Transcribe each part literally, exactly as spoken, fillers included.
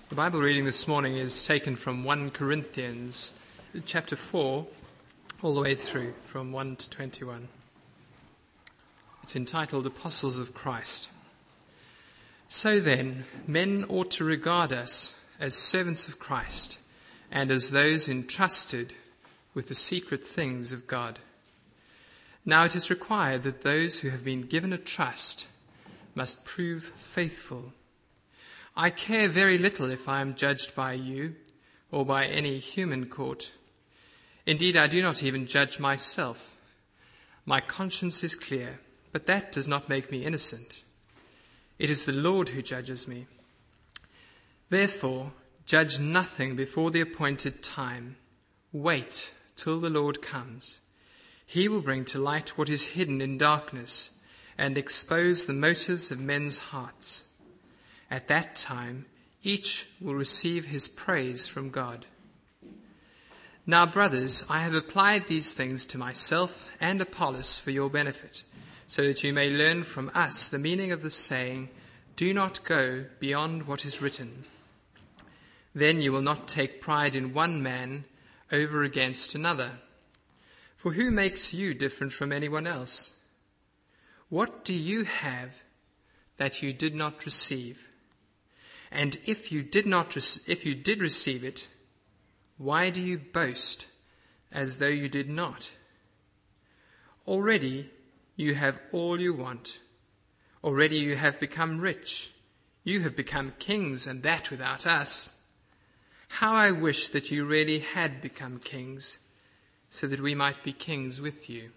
The Bible reading this morning is taken from First Corinthians chapter four, all the way through, from one to twenty-one. It's entitled Apostles of Christ. So then, men ought to regard us as servants of Christ and as those entrusted with the secret things of God. Now it is required that those who have been given a trust must prove faithful. I care very little if I am judged by you or by any human court. Indeed, I do not even judge myself. My conscience is clear, but that does not make me innocent. It is the Lord who judges me. Therefore, judge nothing before the appointed time. Wait till the Lord comes. He will bring to light what is hidden in darkness and expose the motives of men's hearts. At that time, each will receive his praise from God. Now, brothers, I have applied these things to myself and Apollos for your benefit, so that you may learn from us the meaning of the saying, do not go beyond what is written. Then you will not take pride in one man over against another. For who makes you different from anyone else? What do you have that you did not receive? And if you did not, if you did receive it, why do you boast as though you did not? Already you have all you want. Already you have become rich. You have become kings, and that without us. How I wish that you really had become kings, so that we might be kings with you.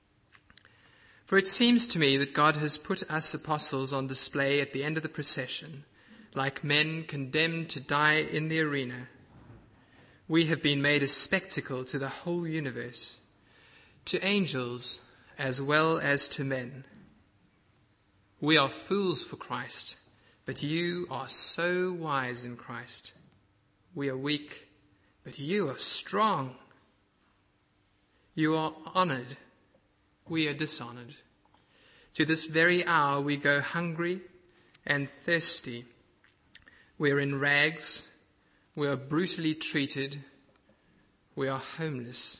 For it seems to me that God has put us apostles on display at the end of the procession, like men condemned to die in the arena. We have been made a spectacle to the whole universe, to angels as well as to men. We are fools for Christ, but you are so wise in Christ. We are weak, but you are strong. You are honored, we are dishonored. To this very hour we go hungry and thirsty. We are in rags, we are brutally treated, we are homeless.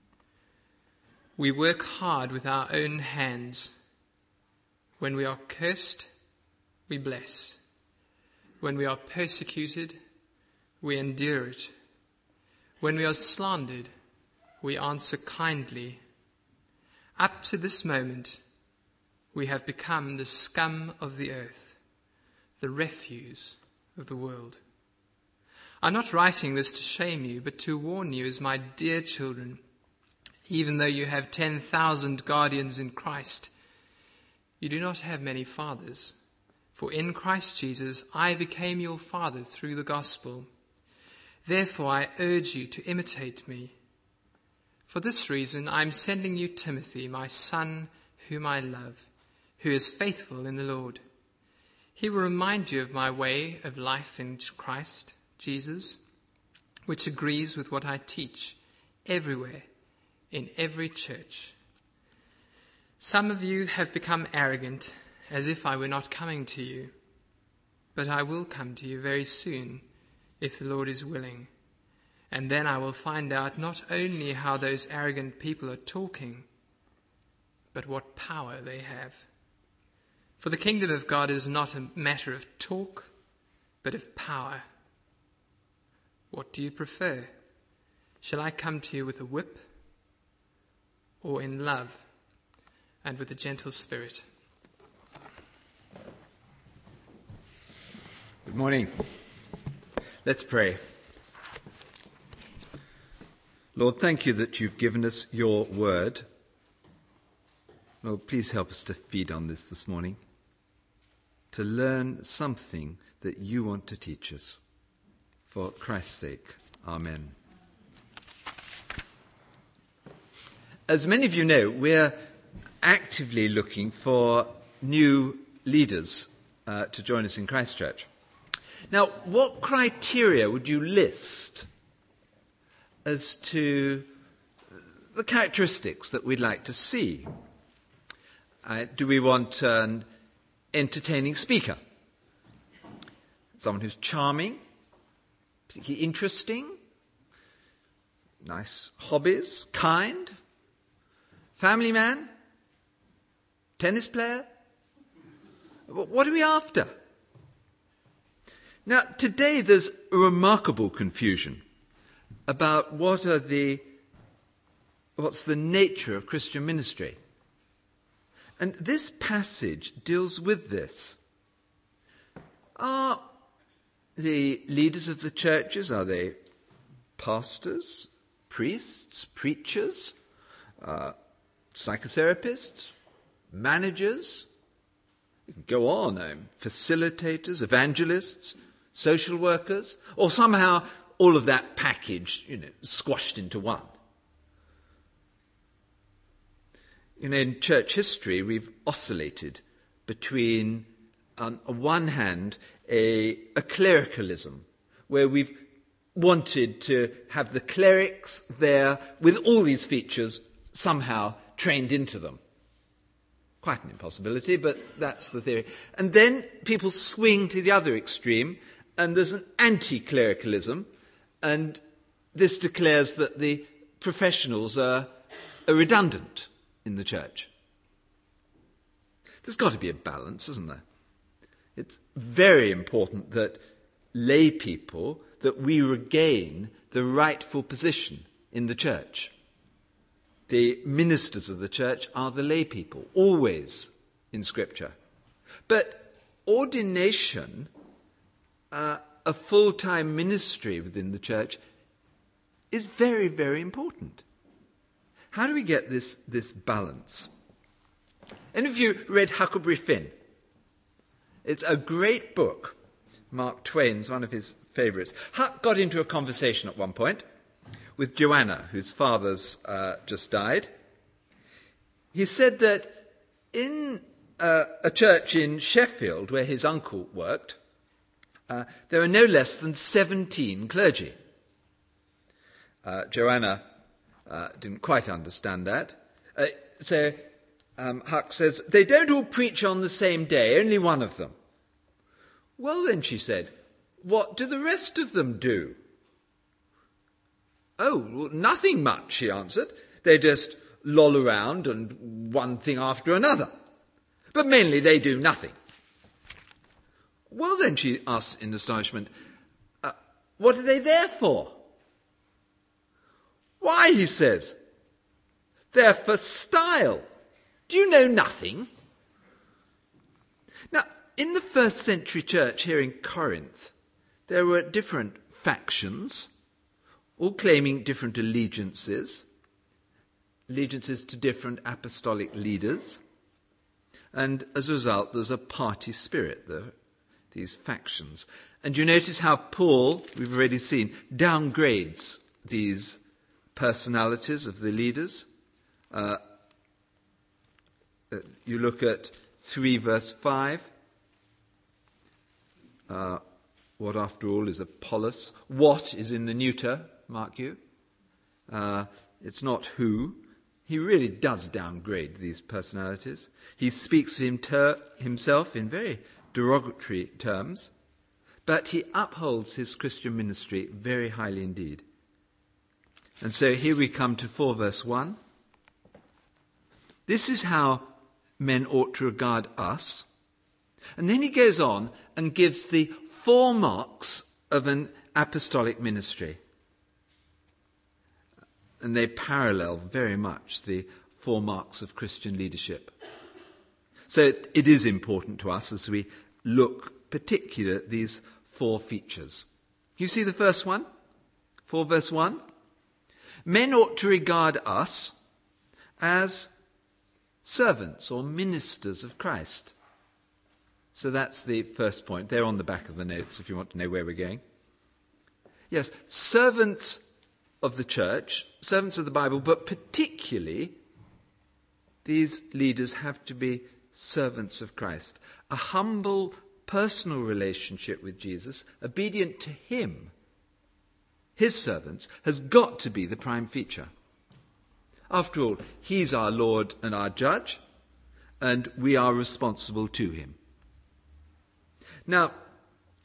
We work hard with our own hands. When we are cursed, we bless. When we are persecuted, we endure it. When we are slandered, we answer kindly. Up to this moment, we have become the scum of the earth, the refuse of the world. I'm not writing this to shame you, but to warn you as my dear children, even though you have ten thousand guardians in Christ, you do not have many fathers. For in Christ Jesus I became your father through the gospel. Therefore I urge you to imitate me. For this reason I am sending you Timothy, my son, whom I love, who is faithful in the Lord. He will remind you of my way of life in Christ Jesus, which agrees with what I teach everywhere, in every church. Some of you have become arrogant, as if I were not coming to you. But I will come to you very soon, if the Lord is willing. And then I will find out not only how those arrogant people are talking, but what power they have. For the kingdom of God is not a matter of talk, but of power. What do you prefer? Shall I come to you with a whip, or in love and with a gentle spirit? Good morning. Let's pray. Lord, thank you that you've given us your word. Lord, please help us to feed on this this morning, to learn something that you want to teach us. For Christ's sake, amen. As many of you know, we're actively looking for new leaders uh, to join us in Christchurch. Now, what criteria would you list as to the characteristics that we'd like to see? Uh, do we want an entertaining speaker? Someone who's charming, particularly interesting, nice hobbies, kind, family man, tennis player? What are we after? Now, today there's a remarkable confusion about what are the, what's the nature of Christian ministry. And this passage deals with this. Are the leaders of the churches, are they pastors, priests, preachers, uh, psychotherapists, managers? You can go on, um, facilitators, evangelists, social workers, or somehow all of that package, you know, squashed into one. You know, in church history, we've oscillated between, on one hand, a, a clericalism, where we've wanted to have the clerics there with all these features somehow trained into them. Quite an impossibility, but that's the theory. And then people swing to the other extreme, and there's an anti-clericalism, and this declares that the professionals are, are redundant in the church. There's got to be a balance, isn't there? It's very important that lay people, that we regain the rightful position in the church. The ministers of the church are the lay people, always in Scripture. But ordination, uh, a full-time ministry within the church, is very, very important. How do we get this, this balance? Any of you read Huckleberry Finn? It's a great book. Mark Twain's one of his favourites. Huck got into a conversation at one point with Joanna, whose father's uh, just died. He said that in uh, a church in Sheffield, where his uncle worked, uh, there are no less than seventeen clergy. Uh, Joanna uh, didn't quite understand that. Uh, so um, Huck says, they don't all preach on the same day, only one of them. Well then, she said, what do the rest of them do? Oh, well, nothing much, she answered. They just loll around and one thing after another. But mainly they do nothing. Well then, she asked in astonishment, uh, what are they there for? Why, he says, they're for style. Do you know nothing? Now, in the first century church here in Corinth, there were different factions, all claiming different allegiances, allegiances to different apostolic leaders. And as a result, there's a party spirit, there, these factions. And you notice how Paul, we've already seen, downgrades these personalities of the leaders. Uh, you look at three verse five. Uh, what after all is Apollos? What is in the neuter, mark you. Uh, it's not who. He really does downgrade these personalities. He speaks of him ter- himself in very derogatory terms, but he upholds his Christian ministry very highly indeed. And so here we come to four verse one. This is how men ought to regard us. And then he goes on and gives the four marks of an apostolic ministry. And they parallel very much the four marks of Christian leadership. So it, it is important to us as we look particularly at these four features. You see the first one? four verse one. Men ought to regard us as servants or ministers of Christ. So that's the first point. They're on the back of the notes if you want to know where we're going. Yes, servants of the church, servants of the Bible, but particularly these leaders have to be servants of Christ. A humble, personal relationship with Jesus, obedient to him, his servants, has got to be the prime feature. After all, he's our Lord and our judge, and we are responsible to him. Now,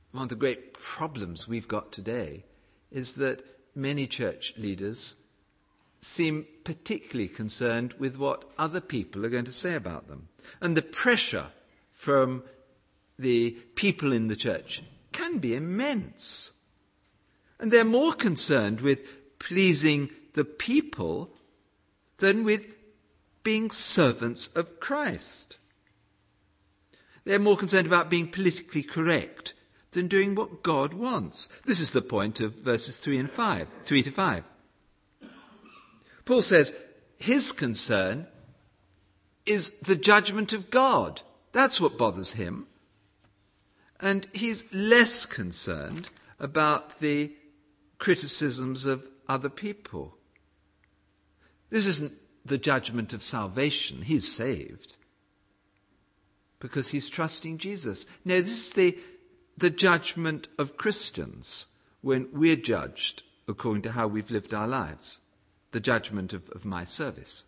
one of the great problems we've got today is that many church leaders seem particularly concerned with what other people are going to say about them. And the pressure from the people in the church can be immense. And they're more concerned with pleasing the people than with being servants of Christ. They're more concerned about being politically correct than doing what God wants. This is the point of verses three and five, three to five. Paul says his concern is the judgment of God. That's what bothers him. And he's less concerned about the criticisms of other people. This isn't the judgment of salvation. He's saved because he's trusting Jesus. No, this is the, the judgment of Christians when we're judged according to how we've lived our lives. The judgment of, of my service.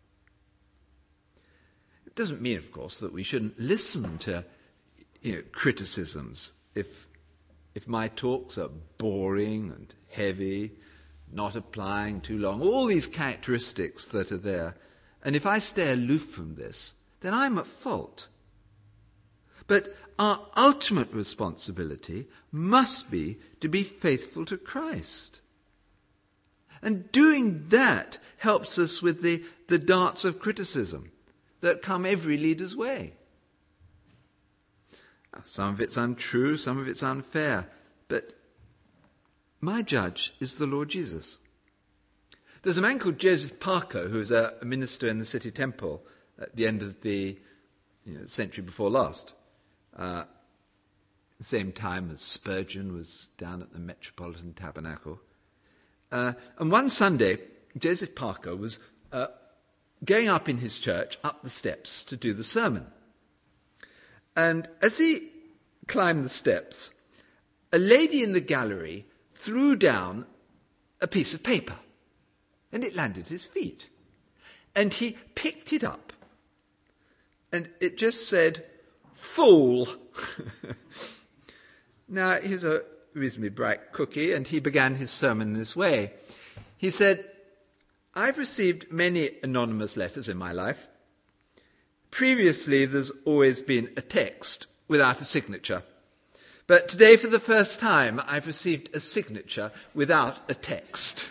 It doesn't mean, of course, that we shouldn't listen to you know, criticisms if if my talks are boring and heavy, not applying too long, all these characteristics that are there. And if I stay aloof from this, then I'm at fault. But our ultimate responsibility must be to be faithful to Christ. And doing that helps us with the, the darts of criticism that come every leader's way. Some of it's untrue, some of it's unfair, but my judge is the Lord Jesus. There's a man called Joseph Parker who was a, a minister in the City Temple at the end of the you know, century before last. Uh, the same time as Spurgeon was down at the Metropolitan Tabernacle. Uh, and one Sunday, Joseph Parker was uh, going up in his church, up the steps to do the sermon. And as he climbed the steps, a lady in the gallery threw down a piece of paper, and it landed at his feet. And he picked it up, and it just said, "Fool." Now, he was a reasonably bright cookie, and he began his sermon in this way. He said, "I've received many anonymous letters in my life. Previously, there's always been a text without a signature. But today, for the first time, I've received a signature without a text."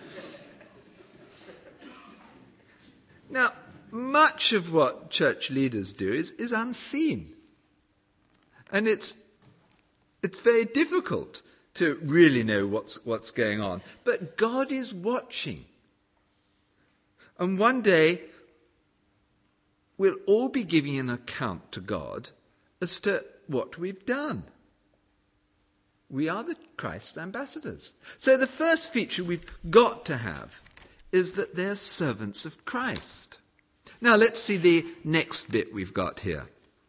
Now, much of what church leaders do is, is unseen. And it's it's very difficult to really know what's what's going on. But God is watching. And one day, we'll all be giving an account to God as to what we've done. We are the Christ's ambassadors. So the first feature we've got to have is that they're servants of Christ. Now let's see the next bit we've got here.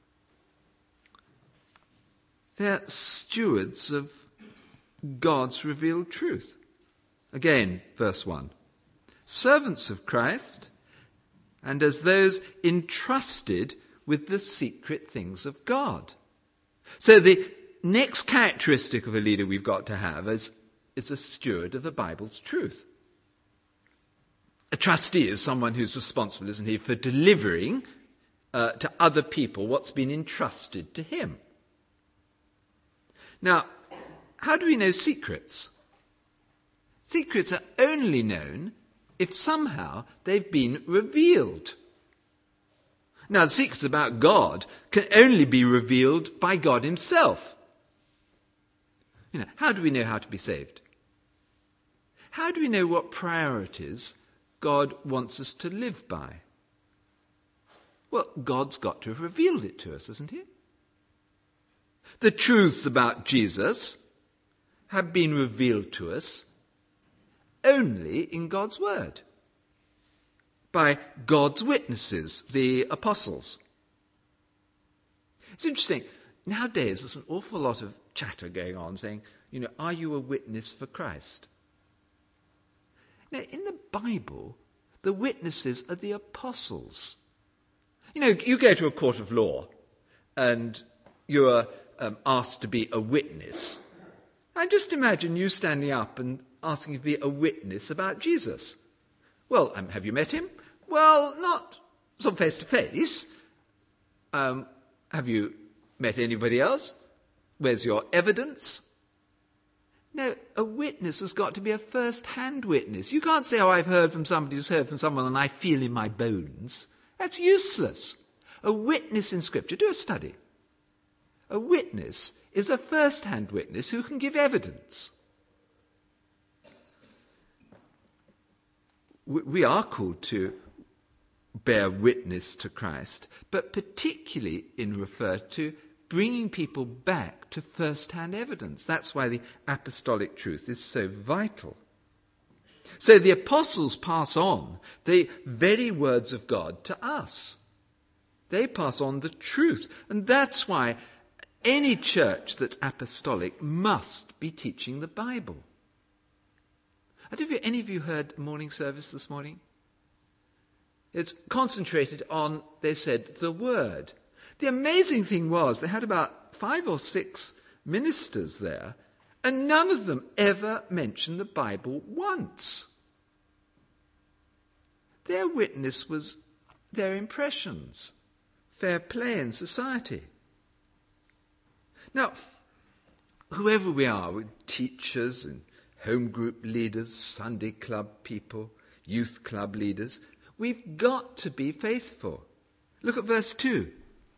They're stewards of God's revealed truth. Again, verse one. Servants of Christ, and as those entrusted with the secret things of God. So the next characteristic of a leader we've got to have is, is a steward of the Bible's truth. A trustee is someone who's responsible, isn't he, for delivering uh, to other people what's been entrusted to him. Now, how do we know secrets? Secrets are only known if somehow they've been revealed. Now, the secrets about God can only be revealed by God himself. You know, how do we know how to be saved? How do we know what priorities God wants us to live by? Well, God's got to have revealed it to us, hasn't he? The truths about Jesus have been revealed to us only in God's word, by God's witnesses, the apostles. It's interesting. Nowadays, there's an awful lot of chatter going on saying, you know, are you a witness for Christ? Now, in the Bible, the witnesses are the apostles. You know, you go to a court of law and you're um, asked to be a witness, and just imagine you standing up and asking to be a witness about Jesus. Well, um, have you met him? Well, not sort of face to face. Um, have you met anybody else? Where's your evidence? No, a witness has got to be a first-hand witness. You can't say, oh, I've heard from somebody who's heard from someone and I feel in my bones. That's useless. A witness in Scripture, do a study. A witness is a first-hand witness who can give evidence. We are called to bear witness to Christ, but particularly in refer to bringing people back to first-hand evidence. That's why the apostolic truth is so vital. So the apostles pass on the very words of God to us. They pass on the truth. And that's why any church that's apostolic must be teaching the Bible. I don't know if any of you heard morning service this morning. It's concentrated on, they said, the word. The amazing thing was they had about five or six ministers there, and none of them ever mentioned the Bible once. Their witness was their impressions, fair play in society. Now, whoever we are, with teachers and home group leaders, Sunday club people, youth club leaders, we've got to be faithful. Look at verse two.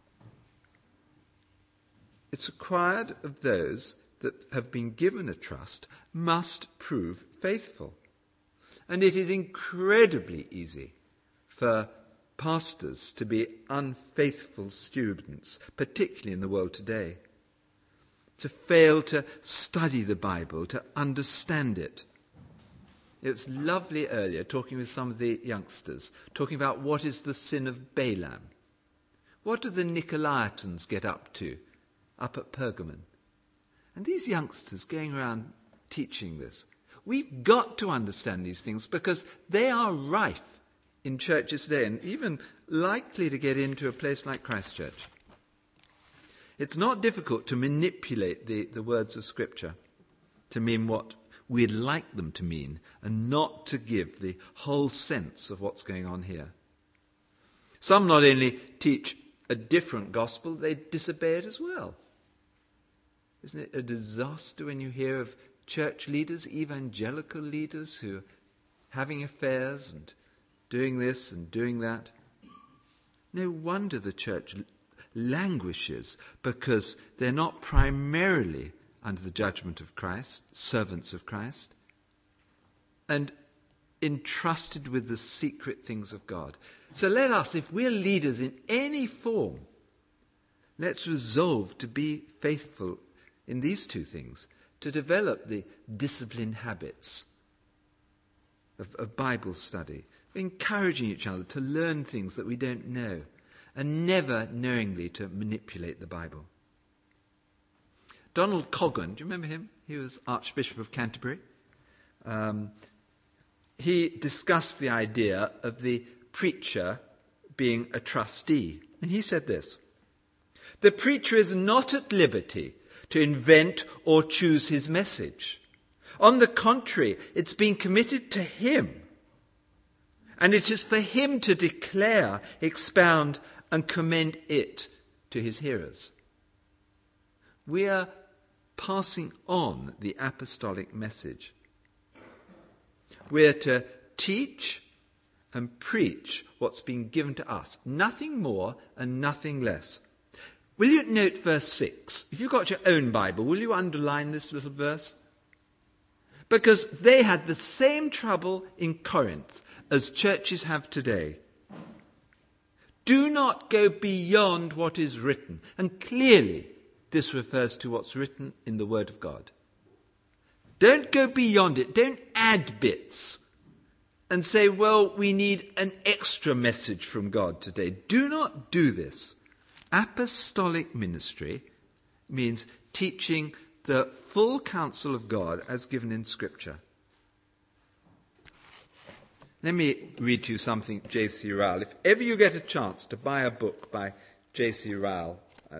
It's required of those that have been given a trust must prove faithful. And it is incredibly easy for pastors to be unfaithful students, particularly in the world today. To fail to study the Bible, to understand it. It was lovely earlier talking with some of the youngsters, talking about what is the sin of Balaam. What do the Nicolaitans get up to, up at Pergamon? And these youngsters going around teaching this. We've got to understand these things because they are rife in churches today and even likely to get into a place like Christchurch. It's not difficult to manipulate the, the words of Scripture to mean what we'd like them to mean and not to give the whole sense of what's going on here. Some not only teach a different gospel, they disobey it as well. Isn't it a disaster when you hear of church leaders, evangelical leaders, who are having affairs and doing this and doing that? No wonder the church languishes, because they're not primarily under the judgment of Christ, servants of Christ, and entrusted with the secret things of God. So let us, if we're leaders in any form, let's resolve to be faithful in these two things, to develop the disciplined habits of, of Bible study, encouraging each other to learn things that we don't know, and never knowingly to manipulate the Bible. Donald Coggan, do you remember him? He was Archbishop of Canterbury. Um, he discussed the idea of the preacher being a trustee. And he said this: the preacher is not at liberty to invent or choose his message. On the contrary, it's been committed to him. And it is for him to declare, expound, and commend it to his hearers. We are passing on the apostolic message. We're to teach and preach what's been given to us. Nothing more and nothing less. Will you note verse six? If you've got your own Bible, will you underline this little verse? Because they had the same trouble in Corinth as churches have today. Do not go beyond what is written. And clearly, this refers to what's written in the Word of God. Don't go beyond it. Don't add bits and say, well, we need an extra message from God today. Do not do this. Apostolic ministry means teaching the full counsel of God as given in Scripture. Let me read to you something, J C Ryle. If ever you get a chance to buy a book by J C Ryle, uh,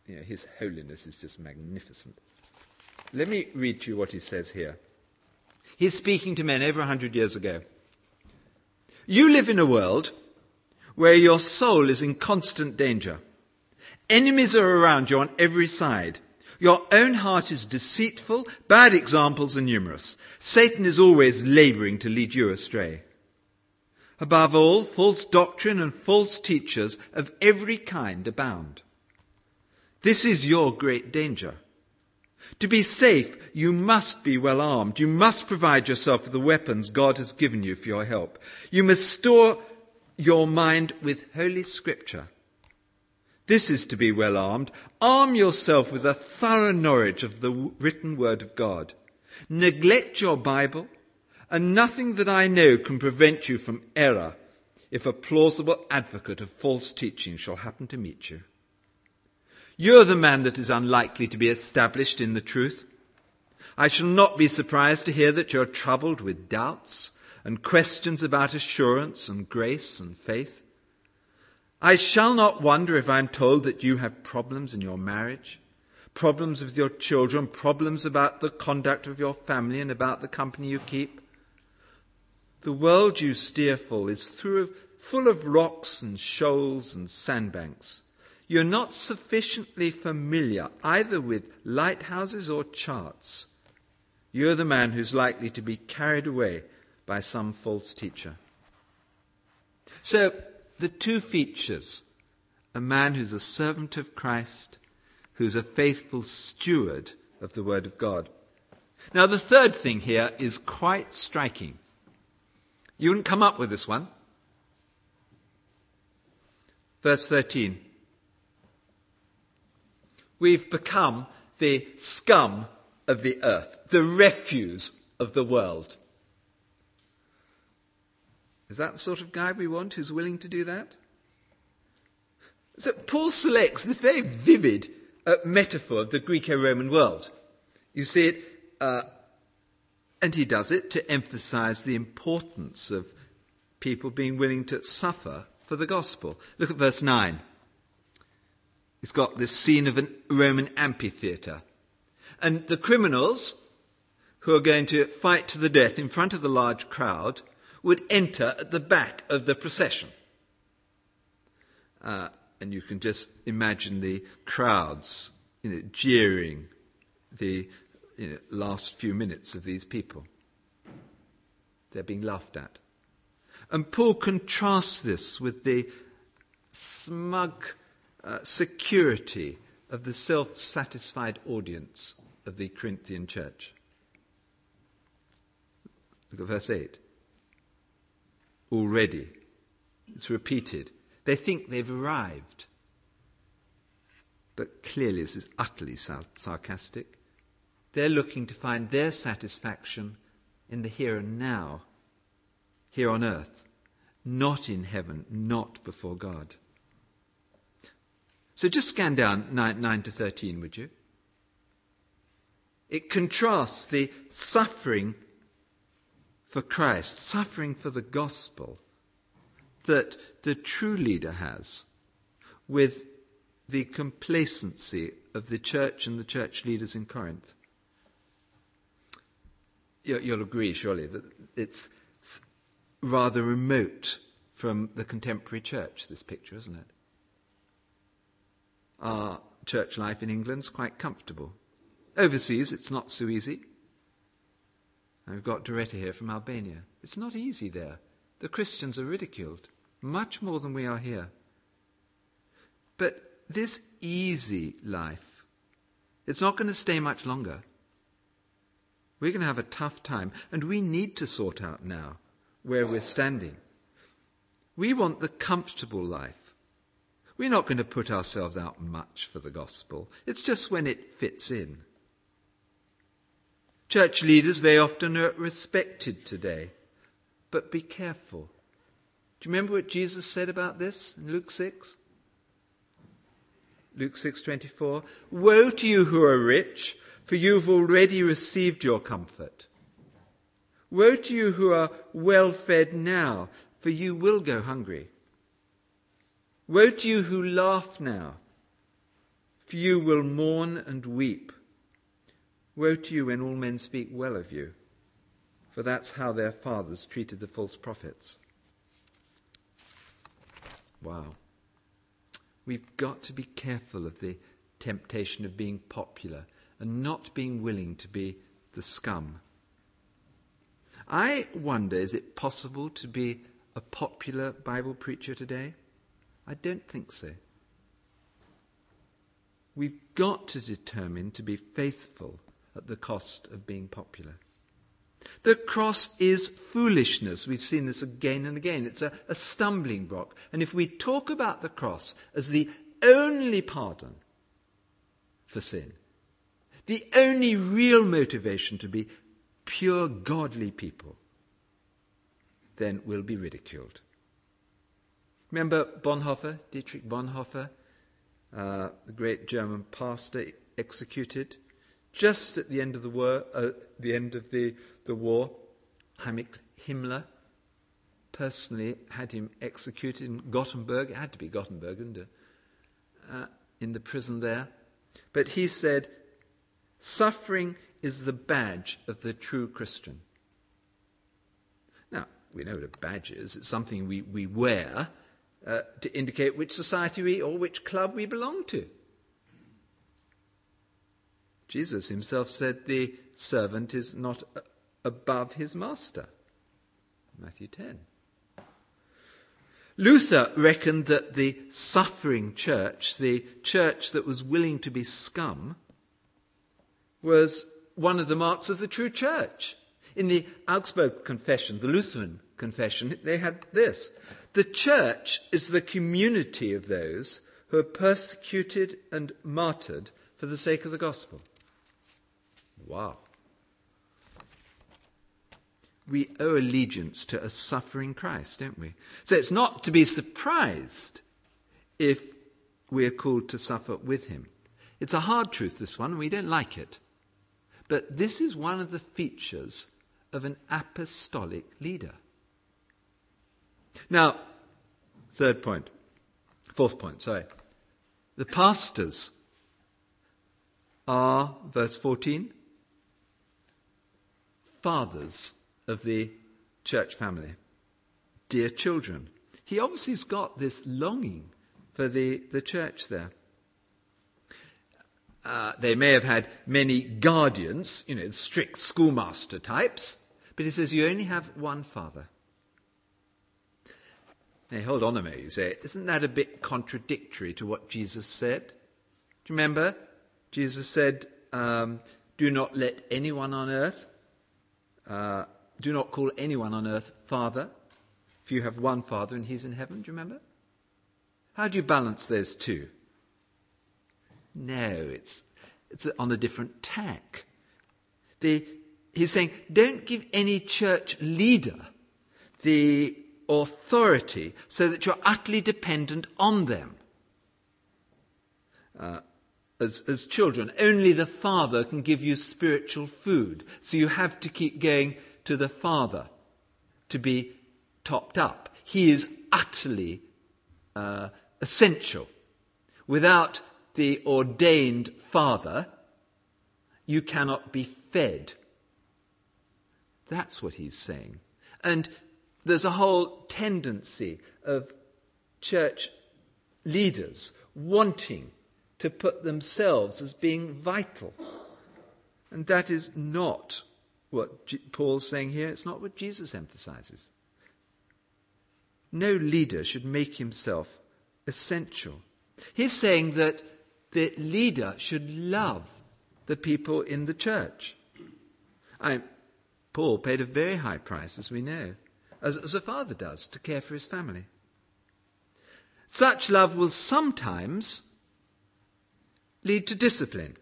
you know, his holiness is just magnificent. Let me read to you what he says here. He's speaking to men over a hundred years ago. You live in a world where your soul is in constant danger. Enemies are around you on every side. Your own heart is deceitful, bad examples are numerous. Satan is always laboring to lead you astray. Above all, false doctrine and false teachers of every kind abound. This is your great danger. To be safe, you must be well armed. You must provide yourself with the weapons God has given you for your help. You must store your mind with Holy Scripture. This is to be well armed. Arm yourself with a thorough knowledge of the written word of God. Neglect your Bible, and nothing that I know can prevent you from error if a plausible advocate of false teaching shall happen to meet you. You are the man that is unlikely to be established in the truth. I shall not be surprised to hear that you are troubled with doubts and questions about assurance and grace and faith. I shall not wonder if I am told that you have problems in your marriage, problems with your children, problems about the conduct of your family and about the company you keep. The world you steer for is through, full of rocks and shoals and sandbanks. You're not sufficiently familiar either with lighthouses or charts. You're the man who's likely to be carried away by some false teacher. So, the two features, a man who's a servant of Christ, who's a faithful steward of the Word of God. Now, the third thing here is quite striking. You wouldn't come up with this one. Verse thirteen. We've become the scum of the earth, the refuse of the world. Is that the sort of guy we want who's willing to do that? So Paul selects this very vivid uh, metaphor of the Greco-Roman world. You see it, uh, and he does it to emphasize the importance of people being willing to suffer for the gospel. Look at verse nine. It's got this scene of a Roman amphitheatre. And the criminals who are going to fight to the death in front of the large crowd would enter at the back of the procession. Uh, and you can just imagine the crowds, you know, jeering the you know, last few minutes of these people. They're being laughed at. And Paul contrasts this with the smug uh, security of the self-satisfied audience of the Corinthian church. Look at verse eight. Already, it's repeated. They think they've arrived. But clearly this is utterly sarcastic. They're looking to find their satisfaction in the here and now, here on earth, not in heaven, not before God. So just scan down nine, nine to thirteen, would you? It contrasts the suffering for Christ, suffering for the gospel that the true leader has with the complacency of the church and the church leaders in Corinth. You'll agree, surely, that it's rather remote from the contemporary church, this picture, isn't it? Our church life in England's quite comfortable. Overseas, it's not so easy. And we've got Doretta here from Albania. It's not easy there. The Christians are ridiculed, much more than we are here. But this easy life, it's not going to stay much longer. We're going to have a tough time, and we need to sort out now where we're standing. We want the comfortable life. We're not going to put ourselves out much for the gospel. It's just when it fits in. Church leaders very often are respected today, but be careful. Do you remember what Jesus said about this in Luke six? Luke six twenty-four. Woe to you who are rich, for you've already received your comfort. Woe to you who are well fed now, for you will go hungry. Woe to you who laugh now, Few will mourn and weep. Woe to you when all men speak well of you, for that's how their fathers treated the false prophets. Wow. We've got to be careful of the temptation of being popular and not being willing to be the scum. I wonder, is it possible to be a popular Bible preacher today? I don't think so. We've got to determine to be faithful at the cost of being popular. The cross is foolishness. We've seen this again and again. It's a, a stumbling block. And if we talk about the cross as the only pardon for sin, the only real motivation to be pure godly people, then we'll be ridiculed. Remember Bonhoeffer, Dietrich Bonhoeffer, uh, the great German pastor, executed just at the end of the war. Uh, the end of the the war, Heinrich Himmler personally had him executed in Gothenburg. It had to be Gothenburg, didn't it? Uh, in the prison there. But he said, suffering is the badge of the true Christian. Now, we know what a badge is. It's something we, we wear uh, to indicate which society we or which club we belong to. Jesus himself said the servant is not above his master. Matthew ten. Luther reckoned that the suffering church, the church that was willing to be scum, was one of the marks of the true church. In the Augsburg Confession, the Lutheran Confession, they had this: the church is the community of those who are persecuted and martyred for the sake of the gospel. Wow. We owe allegiance to a suffering Christ, don't we? So it's not to be surprised if we're called to suffer with him. It's a hard truth, this one, and we don't like it. But this is one of the features of an apostolic leader. Now, third point, fourth point, sorry. The pastors are, verse fourteen, fathers of the church family, dear children. He obviously has got this longing for the, the church there. Uh, they may have had many guardians, you know, strict schoolmaster types, but he says you only have one father. Now, hold on a minute, you say, isn't that a bit contradictory to what Jesus said? Do you remember? Jesus said, um, do not let anyone on earth uh, Do not call anyone on earth father, if you have one father and he's in heaven. Do you remember? How do you balance those two? No, it's it's on a different tack. The, he's saying, don't give any church leader the authority so that you're utterly dependent on them. Uh, As, as children, only the Father can give you spiritual food. So you have to keep going to the Father to be topped up. He is utterly uh, essential. Without the ordained Father, you cannot be fed. That's what he's saying. And there's a whole tendency of church leaders wanting to put themselves as being vital. And that is not what G- Paul's saying here. It's not what Jesus emphasizes. No leader should make himself essential. He's saying that the leader should love the people in the church. I, Paul paid a very high price, as we know, as, as a father does, to care for his family. Such love will sometimes lead to discipline,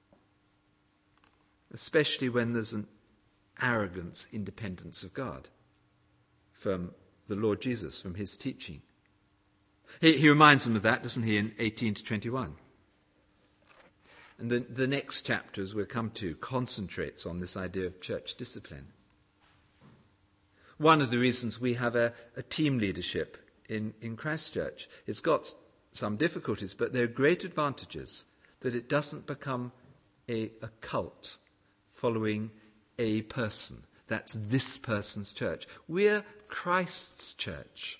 especially when there's an arrogance independence of God from the Lord Jesus, from his teaching. He, he reminds them of that, doesn't he, in eighteen to twenty-one. And the, the next chapter, as we'll come to, concentrates on this idea of church discipline. One of the reasons we have a, a team leadership in, in Christchurch, it's got some difficulties, but there are great advantages. that it doesn't become a, a cult following a person. That's this person's church. We're Christ's church.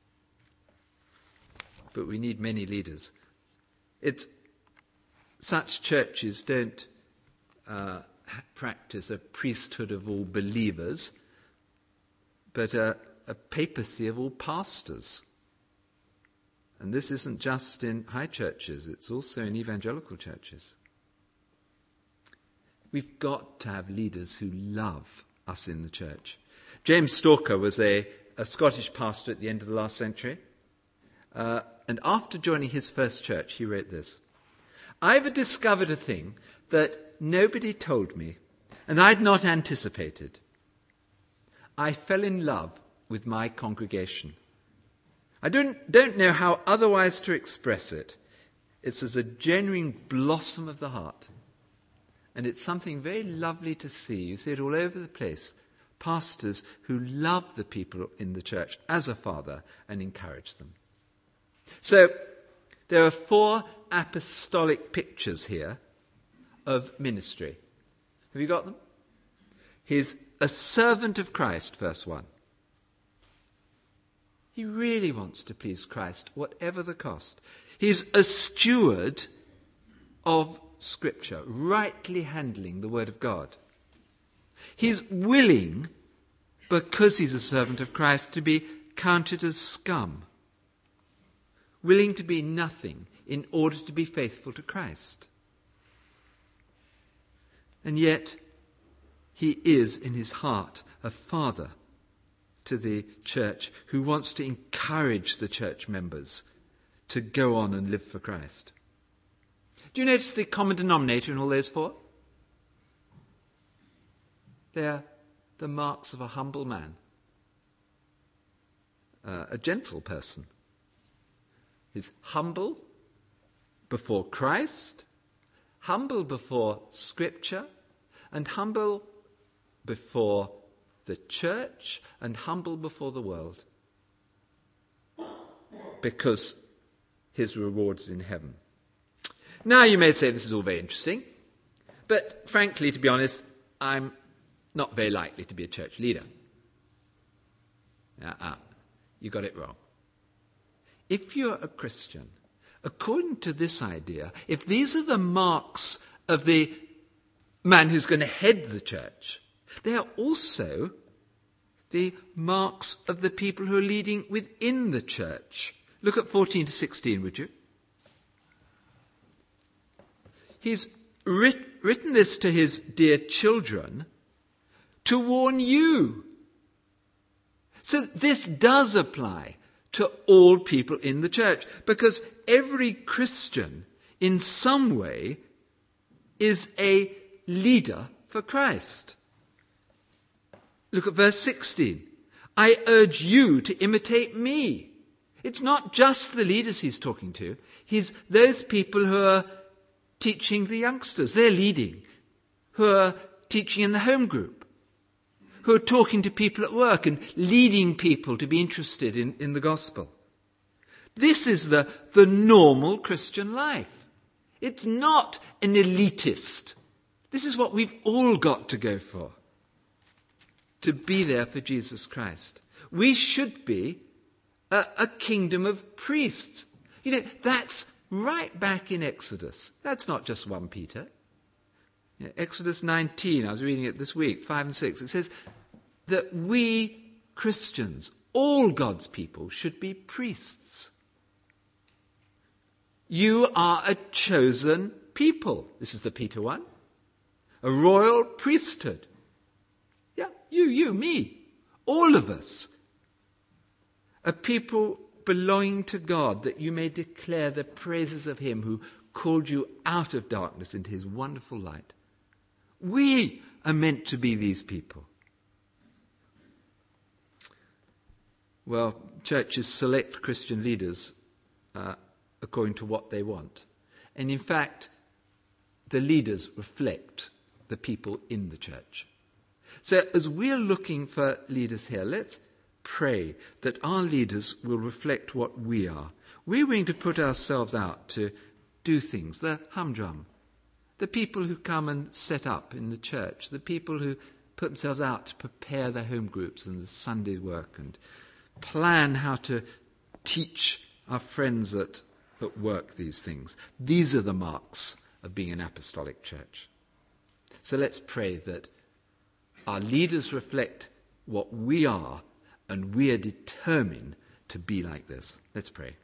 But we need many leaders. It's such churches don't uh, practice a priesthood of all believers, but a, a papacy of all pastors. And this isn't just in high churches, it's also in evangelical churches. We've got to have leaders who love us in the church. James Stalker was a, a Scottish pastor at the end of the last century. Uh, and after joining his first church, he wrote this: "I've discovered a thing that nobody told me, and I'd not anticipated. I fell in love with my congregation. I don't, don't know how otherwise to express it. It's as a genuine blossom of the heart. And it's something very lovely to see. You see it all over the place. Pastors who love the people in the church as a father and encourage them." So there are four apostolic pictures here of ministry. Have you got them? He's a servant of Christ, verse one. He really wants to please Christ, whatever the cost. He's a steward of Scripture, rightly handling the Word of God. He's willing, because he's a servant of Christ, to be counted as scum. Willing to be nothing in order to be faithful to Christ. And yet, he is in his heart a father to the church who wants to encourage the church members to go on and live for Christ. Do you notice the common denominator in all those four? They're the marks of a humble man, uh, a gentle person. He's humble before Christ, humble before Scripture, and humble before the church, and humble before the world. Because his reward's in heaven. Now you may say this is all very interesting, but frankly, to be honest, I'm not very likely to be a church leader. Uh-uh. You got it wrong. If you're a Christian, according to this idea, if these are the marks of the man who's going to head the church, they are also the marks of the people who are leading within the church. Look at fourteen to sixteen, would you? He's writ- written this to his dear children to warn you. So this does apply to all people in the church, because every Christian in some way is a leader for Christ. Look at verse sixteen. "I urge you to imitate me." It's not just the leaders he's talking to. He's those people who are teaching the youngsters. They're leading. Who are teaching in the home group. Who are talking to people at work and leading people to be interested in, in the gospel. This is the, the normal Christian life. It's not an elitist. This is what we've all got to go for. To be there for Jesus Christ. We should be a, a kingdom of priests. You know, that's right back in Exodus. That's not just First Peter. You know, Exodus nineteen, I was reading it this week, five and six. It says that we Christians, all God's people, should be priests. You are a chosen people. This is the Peter one. A royal priesthood. Yeah, you, you, me, all of us. A people belonging to God, that you may declare the praises of him who called you out of darkness into his wonderful light. We are meant to be these people. Well, churches select Christian leaders uh, according to what they want. And in fact, the leaders reflect the people in the church. So as we're looking for leaders here, let's pray that our leaders will reflect what we are. We're willing to put ourselves out to do things, the humdrum, the people who come and set up in the church, the people who put themselves out to prepare their home groups and the Sunday work and plan how to teach our friends at, at work these things. These are the marks of being an apostolic church. So let's pray that our leaders reflect what we are, and we are determined to be like this. Let's pray.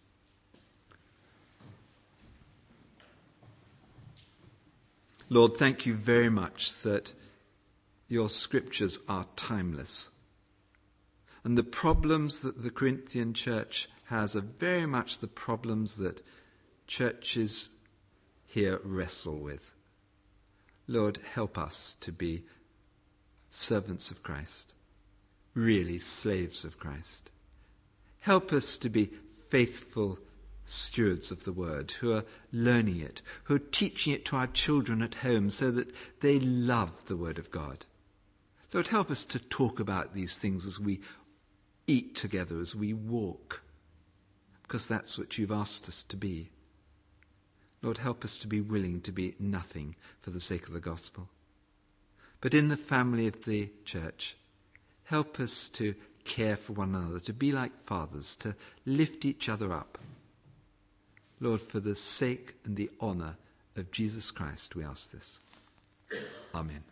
Lord, thank you very much that your scriptures are timeless. And the problems that the Corinthian church has are very much the problems that churches here wrestle with. Lord, help us to be servants of Christ, really slaves of Christ. Help us to be faithful stewards of the word, who are learning it, who are teaching it to our children at home so that they love the word of God. Lord, help us to talk about these things as we eat together, as we walk, because that's what you've asked us to be. Lord, help us to be willing to be nothing for the sake of the gospel. But in the family of the church, help us to care for one another, to be like fathers, to lift each other up. Lord, for the sake and the honour of Jesus Christ, we ask this. Amen.